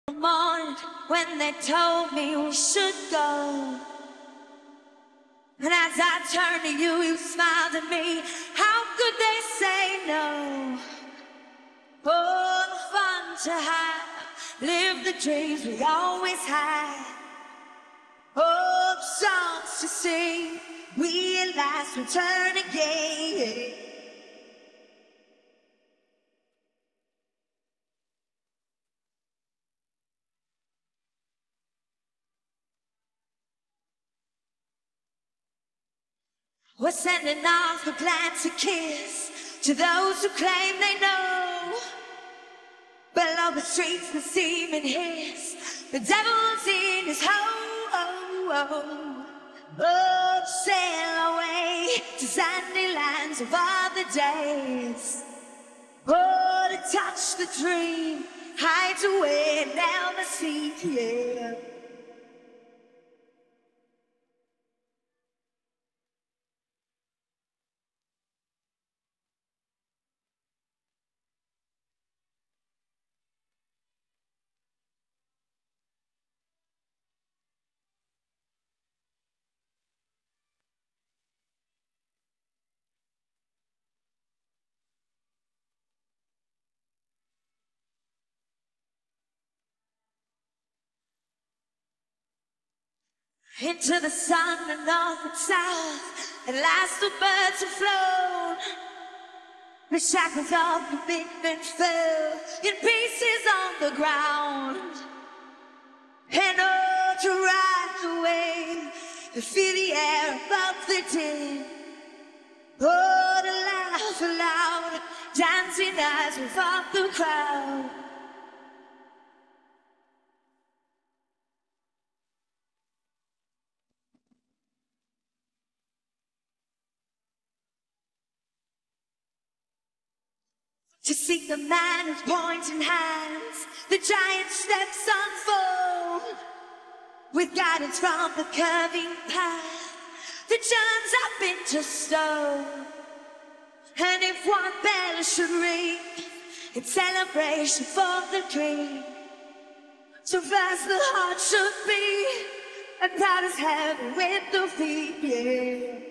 morning when they told me we should go. And as I turned to you, you smiled at me. How could they say no? Oh, the fun to have, live the dreams we always had. Oh, the songs to sing, realize we'll turn again. We're sending off a glance a kiss to those who claim they know. Below the streets, the seeming hiss, the devil's in his hole. Oh, sail away to sandy lands of other days. Oh, to touch the dream, hide away and never see, yeah. Into the sun, the north and south, at last the birds have flown. The shackles of commitment fell in pieces on the ground. And oh, to ride away, to feel the air above the din. Oh, to laugh aloud, dancing eyes without the crowd. To see the man who's pointing hands, the giant steps unfold. With guidance from the curving path that turns up into stone. And if one bell should ring in celebration for the dream, so fast the heart should beat, and proud as heaven with the feet, yeah.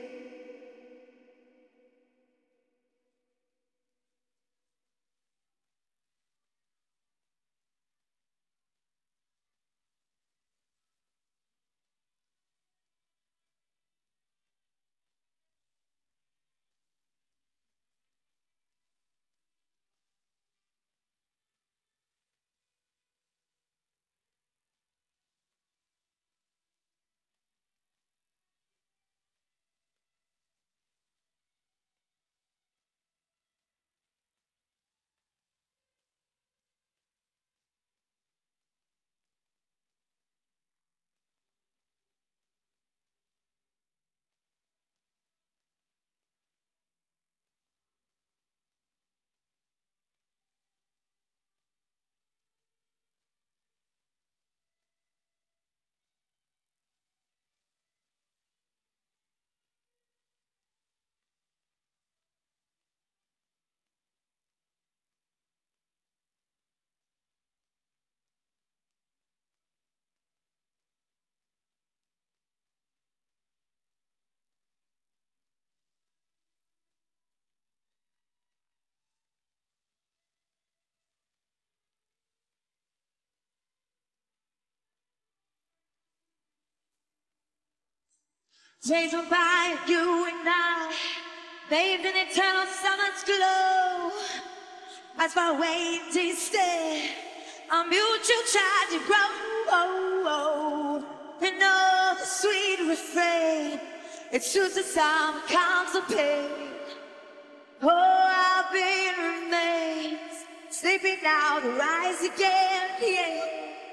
Days went by, you and I, bathed in eternal summer's glow. As my waiting stare, our mutual child to grow. And oh, the sweet refrain, it soothes the summer comes the pain. Oh, our pain remains, sleeping now to rise again, yeah.